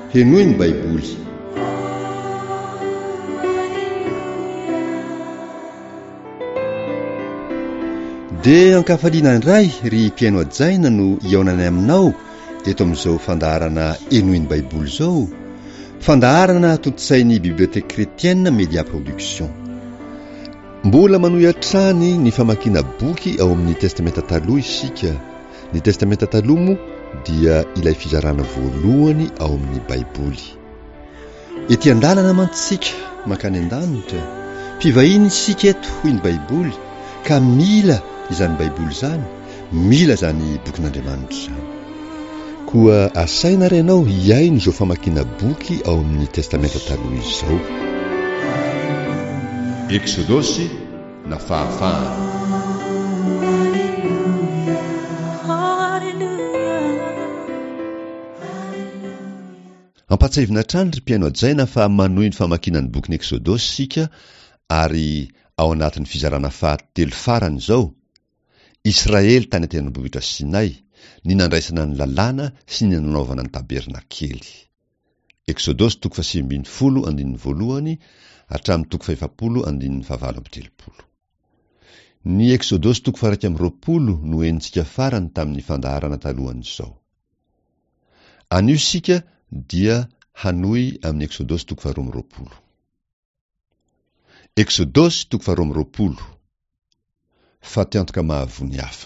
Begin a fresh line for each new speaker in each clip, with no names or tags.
henoy ny baiboly. Dia ankafaliana indray ry mpiaino ajaina no iaonany aminao eto amin'izao fandaharana henoy ny baiboly izao, fandaharana tontotsain'ny bibliotèque chrétienne Media Production. Mbola manohy hatrany ny famakiana boky ao amin'ny testamenta taloha isika. Ny testamenta taloha moa dia ilay fizarana voalohany ao amin'ny baiboly. Ety an-dalana mantsika mankany an-danitra, mpivahiny isika eto hoy ny baiboly, ka mila izany baiboly izany, mila izany bokin'Andriamanitra izany. Koa asaina renao hiaino izao famakiana boky ao amin'ny testamenta taloha izao. Eksodosy na fahafahana. Ampatsahivina hatrany ry mpiaino ajaina fa manohy ny famakiana ny bokin'ny Eksodosy sika, ary ao anatin'ny fizarana fahatelo farany izao, Israely tany an-tendrombohitra Sinay, ny nandraisana ny lalàna sy ny nanaovana ny tabernakely. Eksodosy 8:1 hatramin'ny 7:7. Ny Eksodosy 2:20 no enitsika farany tamin'ny fandaharana talohan'izao. Anio sika dia hanohy amin'ny Eksodosy 2:20. Eksodosy 2:20. Fatiantoka mahavony hafa.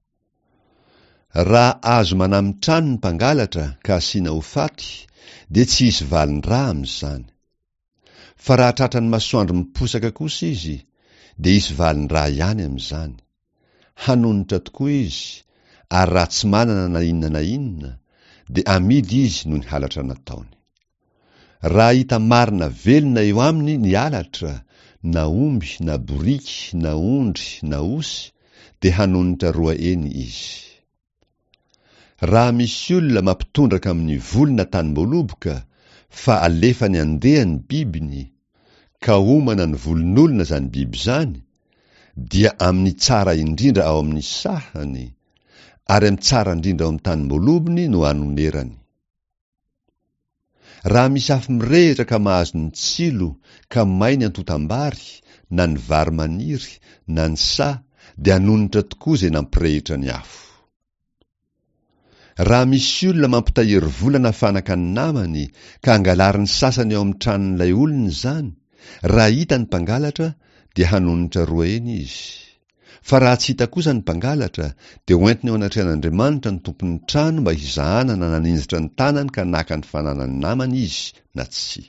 Raha azo manamitrano ny mpangalatra ka asiana ho faty, dia tsy hisy valin-drà amin'izany. Fa raha tratrany masoandro miposaka kosa izy, dia hisy valin-drà ihany amin'izany. Hanonitra tokoa izy, ary raha tsy manana na inona na inona, dia amidy izy noho ny halatra nataony. Raha hita marina velona eo aminy ny halatra, na omby, na boriky, na ondry, na osy, dia hanonitra roa eny izy. Raha misy olona mampitondraka amin'ny volona tany moloboka, fa alefany andeha ny bibiny, ka homana ny volon'olona zany biby zany, dia amin'ny tsara indrindra ao amin'ny sahany, ary amin'ny tsara indrindra ao amin'ny tany molobony no hanonerany. Raha misy afo mirehitra ka mahazo ny tsilo, ka may ny antotam-bary, na ny vary maniry, na ny sa, dia hanonitra tokoa izay nampirehitra ny afo. Raha misy olona mampitahiry volana fanaka ny namany, ka angalary ny sasany ao amin'ny tranon'ilay olona izany, raha hita ny mpangalatra, dia hanonitra roa eny izy. Fa raha tsy hita kosa ny mpangalatra, dia hoentiny ao anatrehan'Andriamanitra ny tompon'ny trano mba hizahana na naninjitra ny tanany ka naka ny fananany namany izy na tsy.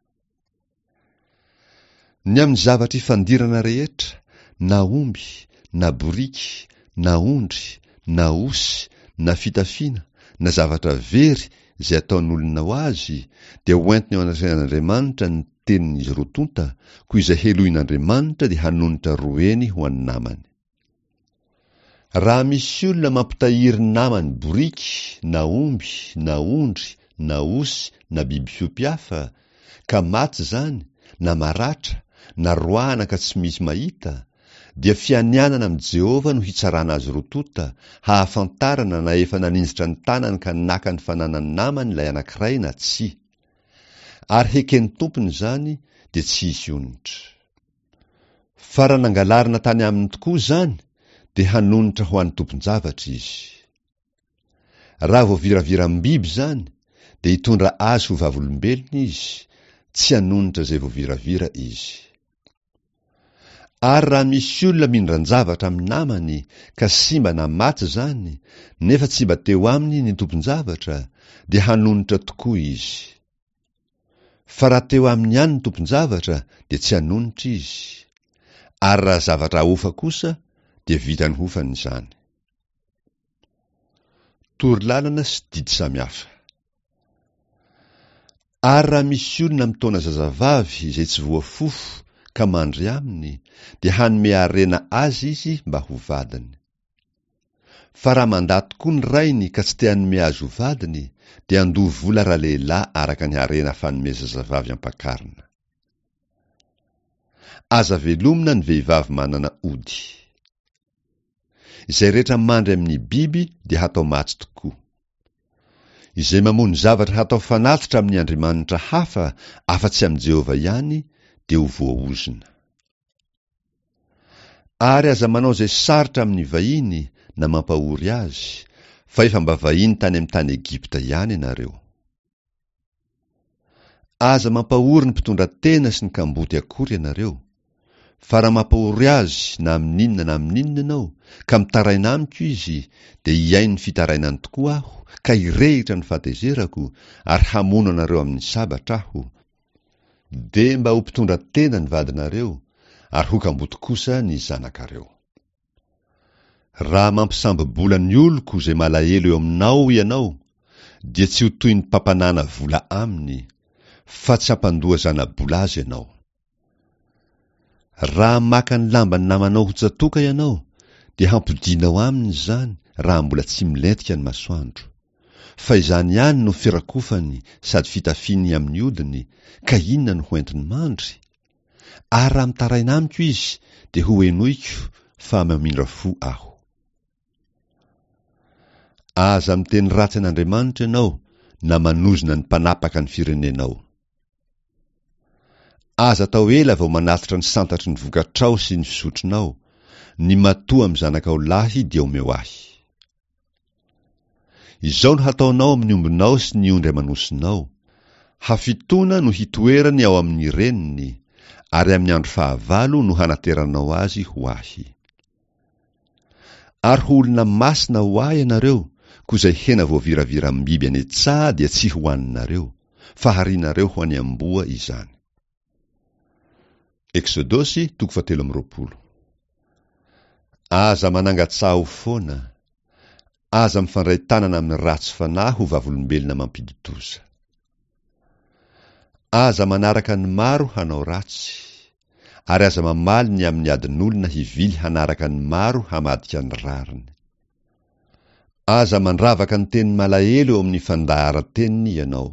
Ny amin'ny zavatra ifandirana rehetra, na omby, na boriky, na ondry, na osy, na fitafiana, na zavatra very izay ataon'olona ho azy, dia hoentiny ao anatrehan'Andriamanitra ny tenin'izy rotonta, koa izay helohin'Andriamanitra dia hanonitra roa eny ho an'ny namany. Raha misy olona mampitahiry ny namany boriky, na omby, na ondry, na osy, na biby fiompy hafa, ka maty zany, na maratra, na roahana ka tsy misy mahita, dia fianianana amin'ny Jehova no hitsarana azy rotonta, hahafantarana na efa naninjitra ny tanany ka naka ny fananany namany ilay anankiray na tsy. Ary heken'ny tompony zany, dia tsy hisy onitra. Fa raha nangalarina tany aminy tokoa zany, dia hanonitra ho an'ny tompon-javatra izy. Raha voaviraviram-biby zany, dia hitondra azy ho vavolombelona izy, tsy hanonitra izay voaviravira izy. Ary raha misy olona mindran-javatra amin'ny namany, ka simba na maty zany, nefa tsy mba teo aminy ny tompon-javatra, dia hanonitra tokoa izy. Fa raha teo aminy ihany ny tompon-javatra, dia tsy hanonitra izy. Ary raha zavatra ahofa kosa, dia vita ny hofany izany. Tory-lalana sy didy samihafa. Ary raha misy olona mitaona zazavavy izay tsy voafofo ka mandry aminy, dia hanome harena azy izy mba ho vadiny. Fa raha mandaty koa ny rainy ka tsy te hanome azy ho vadiny, dia andoha vola ra-lehilahy araka ny harena fanome zazavavy ampakarina. Aza velomina ny vehivavy manana ody. Izay rehetra mandry amin'ny biby dia hatao matsy tokoa. izay mamono zavatra hatao fanatitra amin'ny andriamanitra hafa afa-tsy amin'i Jehova ihany dia ho voaozina. Ary aza manao izay sarotra amin'ny vahiny na mampahory azy, fa efa mba vahiny tany amin'ny tany Egipta ihany ianareo. Aza mampahory ny mpitondra tena sy ny kamboty akory ianareo, fa raha mampahory azy na amin'inona na amin'inona ianao, ka mitaraina amiko izy, dia hiaino ny fitarainany tokoa aho, ka hirehitra ny fahatezerako, ary hamono anareo amin'ny sabatra aho. Dia mba ho mpitondra tena ny vadinareo, ary ho kamboty kosa ny zanakareo. Raha mampisambobola ny oloko izay malahelo eo aminao ianao, dia tsy ho toy ny mpampanana vola aminy, fa tsy hampandoa zana-bola azy ianao. Raha maka ny lamba ny namanao ho tsatoka ianao, dia hampidinao aminy izany raha mbola tsy milentika ny masoandro. Fa izany ihany no firakofany sady fitafiany amin'ny odiny, ka inona no hoentiny mandry? Ary raha mitaraina amiko izy, dia ho henoiko fa mamindra fo aho. Aza miteny ratsy an'Andriamanitra ianao, na manozona ny mpanapaka ny firenenao. Aza tao ela vao manatitra ny santatry ny vokatrao sy ny fisotronao, ny matoa amin'ny zanakao lahy dia omeo ahy. Izao no hataonao amin'ny ombinao sy ny ondry amanosinao, hafitona no hitoerany ao amin'ny reniny, ary amin'ny andro fahavalo no hanateranao azy ho ahy. Ary ho olona masina ho ahy ianareo, koa izay hena voaviravira amin'ny biby any an-tsaha dia tsy hohaninareo, fa harianareo ho any amboa izany. Eksodosy 17:20. Aza manangatsaha ho foana, aza mifandray tanana amin'ny ratsy fanahy ho vavolombelona mampidi-doza. Aza manaraka ny maro hanao ratsy, ary aza mamaly ny amin'ny adin'olona hivily hanaraka ny maro hamadika ny rariny. Aza mandravaka ny teny malahelo eo amin'ny fandahara-teniny ianao.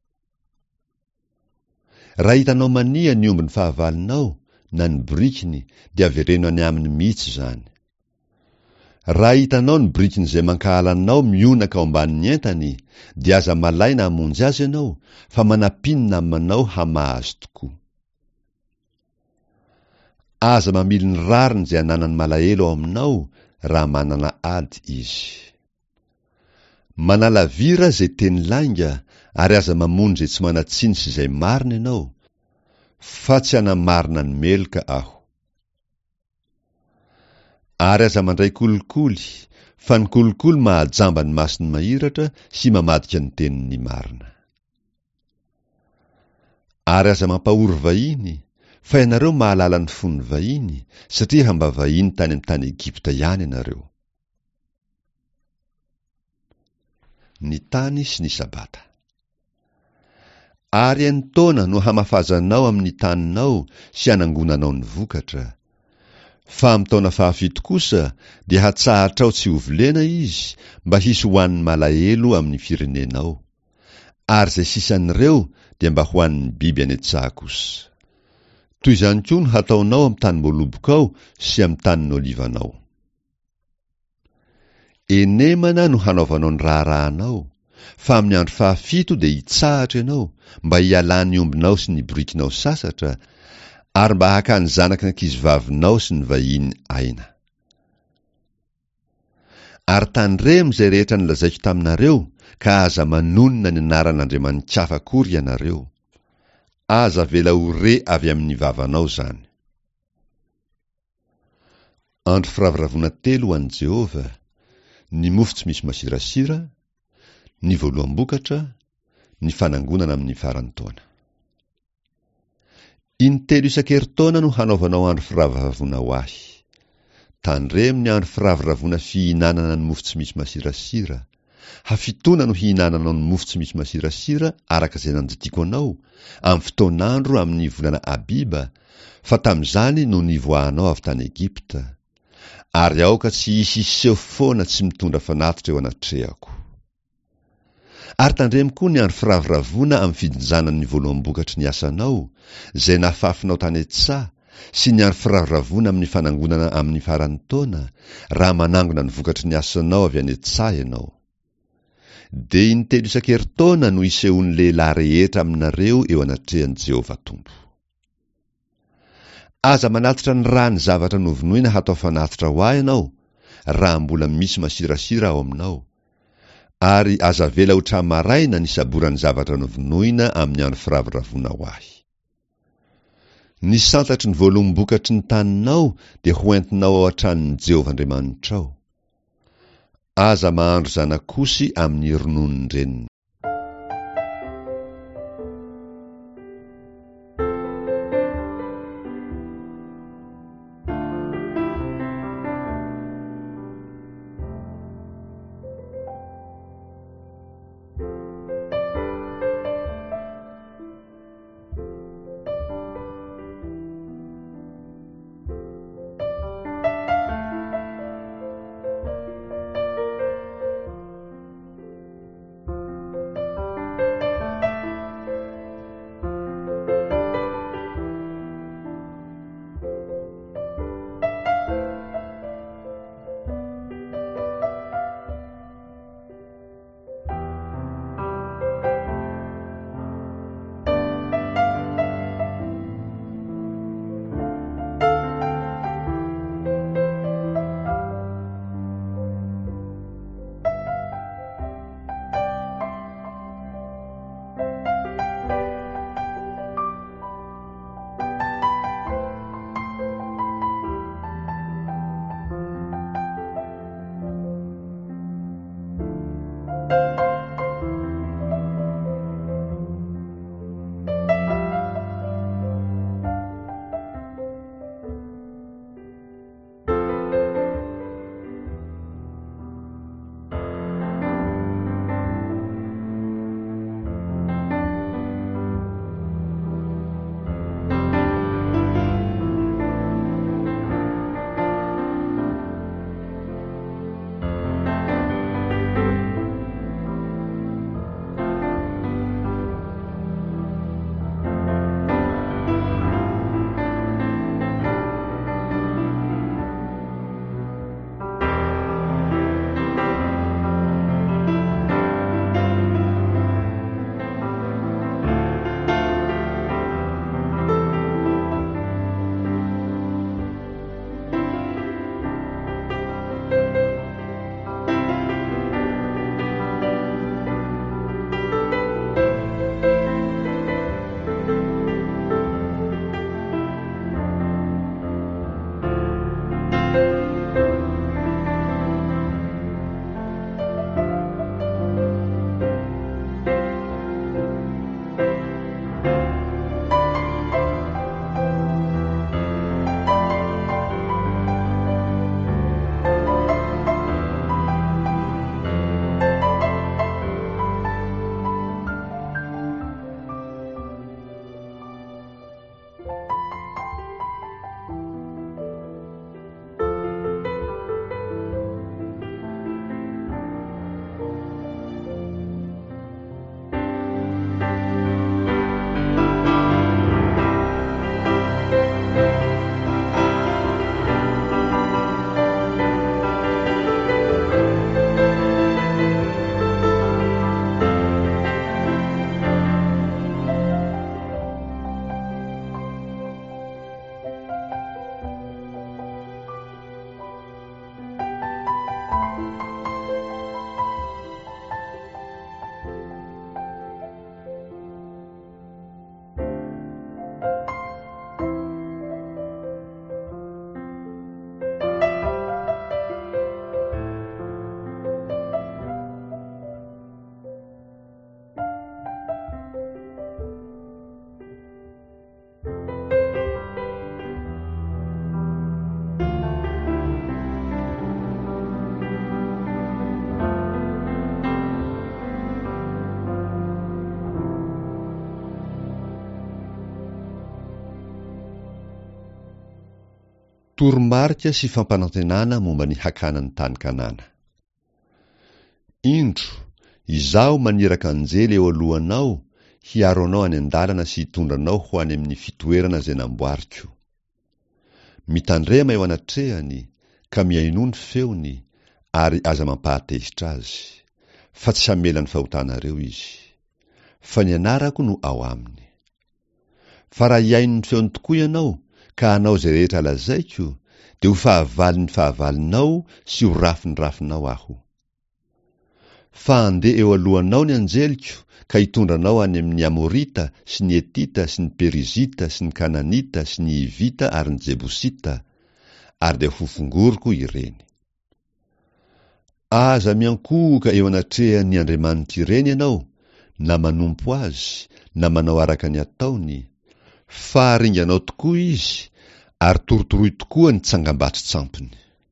Raha hitanao mania ny omby ny fahavalinao, na ny brikiny, dia avereno any aminy mihitsy izany. Raha hitanao ny brikiny izay mankahalanao mionaka ao ambanin'ny entany, dia aza malaina hamonjy azy ianao, fa manapinina manao hamaha azy tokoa. Aza mamily ny rariny izay hananany malahelo ao aminao, raha manana ady izy. Manala vira izay teny lainga, ary aza mamono izay tsy manatsiny sy izay marina ianao, fa tsy hanamarina ny meloka aho. Ary aza mandray kolikoly, fa ny kolikoly mahajamba ny masony mahiratra sy mamadika ny teniny marina. Ary aza mampahory vahiny, fa ianareo mahalala ny fon'ny vahiny, satria hamba vahiny tany amin'ny tany Egipta ihany ianareo. Ny tany sy ny sabata. Ary antaona no hamafazanao amin'ny taninao sy hanangonanao ny vokatra. Fa amin'ny taona fahafito kosa dia hatsahatrao tsy hovolena izy, mba hisy hoan'ny malahelo amin'ny firenenao. Ary izay sisan'ireo dia mba hoan'ny biby any an-tsaha kosa. Toy izany koa no hataonao amin'ny tany Molobokao sy amin'ny tany Olivanao. Enemana no hanaovanao ny raharahanao, fa amin'ny andro fahafito dia hitsahatra ianao, mba hialany ombinao sy ny brikinao sasatra, ary mba haka ny zanaky ny ankizivavinao sy ny vahiny aina. Ary tandremo izay rehetra nilazaiko taminareo, ka aza manonona ny anaran'Andriamanitra akory ianareo. Aza vela ho re avy amin'ny vavanao zany. Andro firaviravona 3 ho an'i Jehova, ny mofo tsy misy masirasira, ny voaloam-bokatra, ny fanangonana amin'ny faran'ny taona. In-3 isan-keritaona no hanaovanao andro firaviravona ho ahy. Tandremo ny andro firaviravona fihinanana ny mofo tsy misy masirasira. Hafitona no hihinananao ny mofo tsy misy masirasira araka izay nanditiko anao, amin'ny fotoanandro amin'ny volana Abiba, fa tamin'izany no nivoahanao avy tany Egipta. Ary aoka tsy hisy iseho foana tsy mitondra fanatitra eo anatrehako. Ary tandremo koa ny andro firaviravona amin'ny fidinjanany voaloam-bokatry ny asanao, izay nafafinao tany an-tsaha, sy ny andro firaviravona amin'ny fanangonana amin'ny faran'ny taona, raha manangona ny vokatry ny asanao avy any an-tsaha ianao. dia intelo isan-keritaona no isehon'ny lehilahy rehetra aminareo eo anatrehan'i Jehovah Tompo. Aza manatitra ny rany zavatra novonoina hatao fanatitra ho ahy ianao, raha mbola misy masirasira ao aminao, ary aza vela ho tramaraina ny saboran'ny zavatra novonoina amin'ny andro firavoravoana ho ahy. Ny santatry ny voalombokatry ny taninao dia ho entinao ao an-tranon'i Jehovah Andriamanitra ao. Aza mahandro zanakosy amin'ny ronon'ny reniny. Toromarika sy fampanantenana momba ny hakanan'ny tany Kanana. Indro, izaho maniraka anjely eo alohanao, hiaro anao any an-dalana sy hitondranao ho any amin'ny fitoerana izay namboariko. Mitandrema eo anatrehany, ka miaino ny feony, ary aza mampahatezitra azy. fa tsy hamelany fahotanareo izy, fa ny anarako no ao aminy. Fa raha iaino ny feony tokoa ianao, ka hanao izay rehetra lazaiko, dia ho fahavaliny fahavalinao sy ho rafinrafinao aho. Fa andeha eo alohanao ny anjeliko, ka hitondranao any amin'ny Amorita sy ny Etita sy ny Perizita sy ny Kananita sy ny Hivita ary ny Jebusita, ary dia fofongoriko ireny. Aza miankohoka eo anatrehan'ny Andriamanitra ireny ianao, na manompo azy, na manao araka ny ataony, fa haringanao tokoa izy, ary torotoroy tokoa ny tsangam-batsy tsampiny.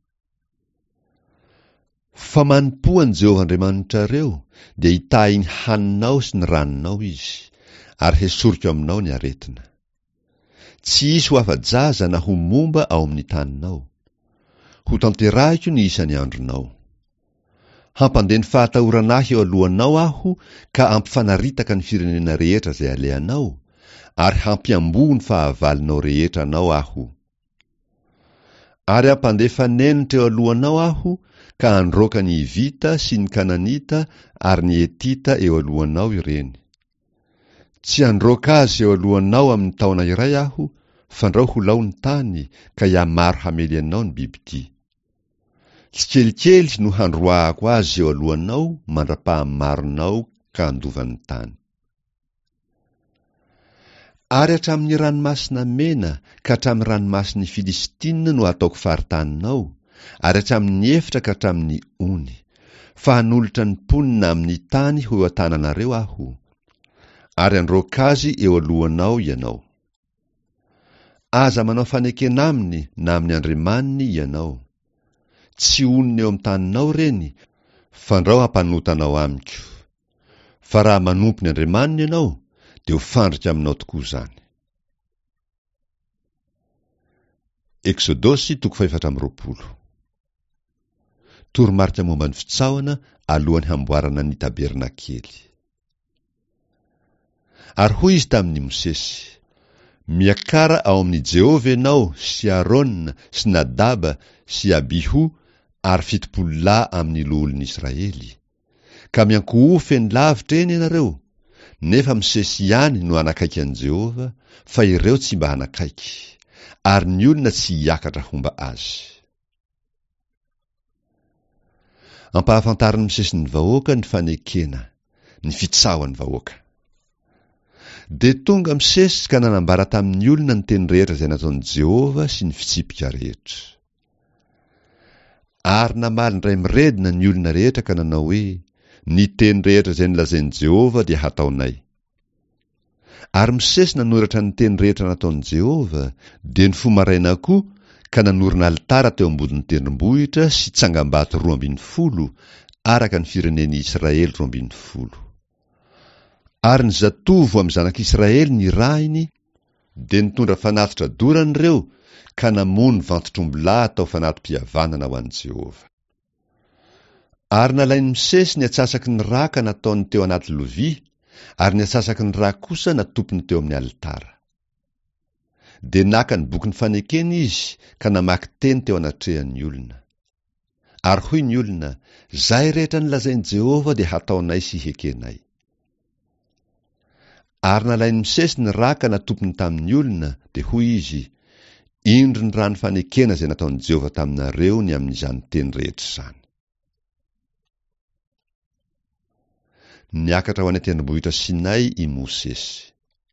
Fa manompoany Jehovah Andriamanitrareo, dia hitahy ny haninao sy ny raninao izy, ary hesorika aminao ny aretina. Tsy hisy ho afa-jaza na ho momba ao amin'ny taninao. Ho tanterahiko ny isan'ny andronao. Hampandeny fahatahoranahy eo alohanao aho, ka hampifanaritaka ny firenena rehetra izay alehanao, ary hampiambo ny fahavalinao rehetra anao aho. Ary hampandefa nenitra eo alohanao aho, ka handroaka ny Hivita sy ny Kananita ary ny Etita eo alohanao ireny. Tsy handroaka azy eo alohanao amin'ny taona iray aho, fa ndrao ho lao ny tany, ka hiamaro hamely anao ny bibiky. Tsy kelikely no handroahako azy eo alohanao, mandra-pahamaronao ka handovan'ny tany. Ary hatramin'ny ranomasina mena ka hatramin'ny ranomasin'ny Filistina no ataoko faritaninao, ary hatramin'ny efitra ka hatramin'ny ony, fa hanolotra ny ponina amin'ny tany ho an-tananareo aho, ary handroaka azy eo alohanao ianao. Aza manao fanekena aminy na amin'ny andriamaniny ianao. Tsy oniny eo amin'ny taninao reny, fa ndrao hampanotanao amiko. Fa raha manompo ny andriamaniny ianao, dia ho fandrika aminao tokoa izany. Eksodosy 4:20. Toromarika momba ny fitsaoana alohan'ny hamboarana ny tabernakely. Ary hoy izy tamin'ny Mosesy: miakara ao amin'ny Jehovah ianao sy Arona sy Nadaba sy Abihu ary 70 lahy amin'ny loholon'Israely, ka miankoho feny lavitra eny ianareo, nefa Mosesy ihany no anakaiky an' Jehovah, fa ireo tsy mba anakaiky, ary ny olona tsy hiakatra homba azy. Ampahafantarin'ny Mosesy ny vahoaka ny fanekena, ny fitsaoan'ny vahoaka. De tonga Mosesy ka nanambara tamin'ny olona ny teny rehetra izay nataon'i Jehovah sy ny fitsipika rehetra. Ary namaly ndray miredina ny olona rehetra ka nanao hoe: ny teny rehetra izay nolazain'i Jehovah dia hataonay. Ary Mosesy nanoratra ny teny rehetra nataon'i Jehovah, dia ny fomaraina koa ka nanorina alitara teo ambodin'ny tendrombohitra sy tsangam-bato 12 araka ny firenen'i Israely 12. Ary ny zatovo amin'ny zanak'Israely ny rahiny, dia nitondra fanatitra dorany ireo, ka namono vantotr'ombilahy atao fanatim-pihavanana ho an'i Jehovah. Ary nalain'i Mosesy ny atsasaky ny raka nataony teo anaty lovia, ary ny atsasaky ny raka kosa natopiny teo amin'ny alitara. Dia naka ny boky ny fanekena izy, ka namaky teny teo anatrehan'ny olona. Ary hoy ny olona: zay rehetra nolazain'i Jehovah dia hataonay sy hekenay. Ary nalain'i Mosesy ny raka natopiny tamin'ny olona, dia hoy izy: indro ny rano fanekena izay nataon'i Jehovah taminareo ny amin'izany teny rehetra izany. Niakatra ho any tendrombohitra Sinay i Mosesy.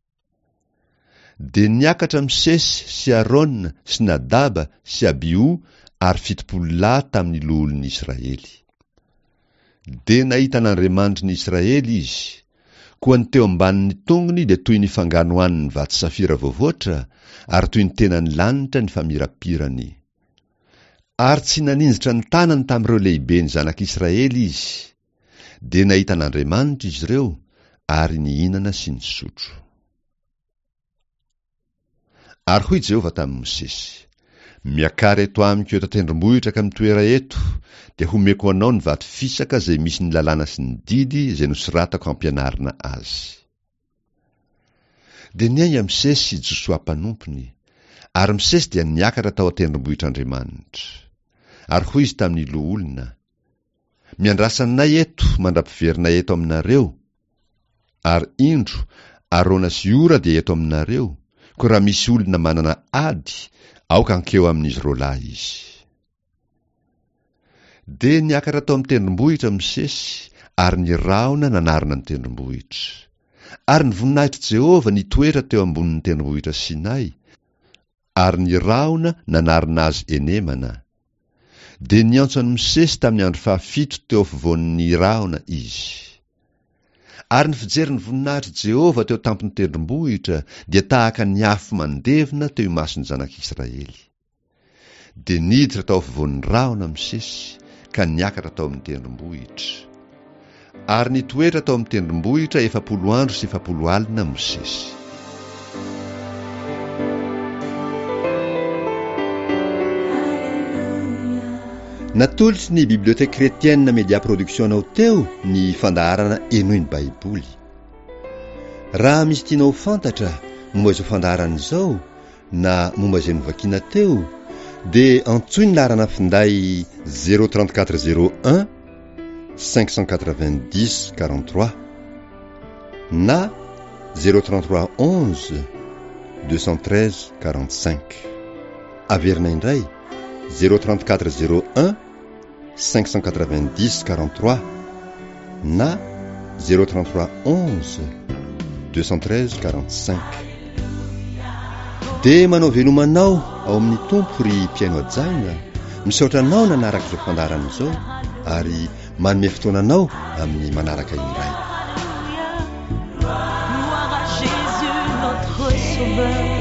Dia niakatra Mosesy sy Arona sy Nadaba sy Abihu ary 70 lahy tamin'ny loholon'ny Israely. Dia nahita n'Andriamanitry ny Israely izy, koa ny teo ambanin'ny tongony dia toy ny fanganohan'ny vato safira voavoatra, ary toy ny tenan'ny lanitra ny famirapirany. Ary tsy naninjitra ny tanany tamin'ireo lehibe ny zanak'Israely izy. Dia nahita n'Andriamanitra izy ireo, ary nihinana sy nisotro. Ary hoy Jehovah tamin'i Mosesy: miakara eto amiko eto tendrombohitra ka mitoera eto, dia homeko anao ny vato fisaka izay misy ny lalàna sy ny didy izay nosoratako hampianarina azy. Dia niainga Mosesy sy Josoa mpanompony, ary Mosesy dia niakatra tao an-tendrombohitr'Andriamanitra. Ary hoy izy tamin'ny loholona: miandrasanay eto mandra-piverina eto aminareo, ary indro arona sy ora dia eto aminareo, ko raha misy olona manana ady aoka ankeo amin'izy roalahy izy. De niakatra tao amin'ny tendrombohitra misesy, ary niraona nanarina ny tendrombohitra. Ary ny voninahitry Jehova nitoetra teo ambonin'ny tendrombohitra Sinay, ary niraona nanarina azy enemana. De niantso any misesy tamin'ny andro 7 teo afovoan'ny raona izy. Ary ny fijerin'ny voninahitry Jehova teo tampony tendrombohitra dia tahaka ny afo mandevina teo imason'ny zanak'Israely. De niditra tao afovoan'ny raona misesy, ka niakatra tao amin'ny tendrombohitra. Ary nitoetra tao amin'ny tendrombohitra 7 andro sy 7 alina misesy. Natolotry ny Bibliothèque Chrétienne Média Production anao teo ny fandaharana enoy ny Baiboly. Raha misy tianao fantatra momba izao fandaharana izao na momba izay novakiana teo, dia antsoy ny laharana finday 03401 590 43 na 033 11 213 45. Averina indray 03401 590 43 na 033 11 213 45. De manao velomanao ao amin'ny tompo ry mpiaino ajaina, misaotra anao nanaraka izao fandaharana izao, ary manome fotoananao amin'ny manaraka iray.
Gloire à Jésus notre Sauveur.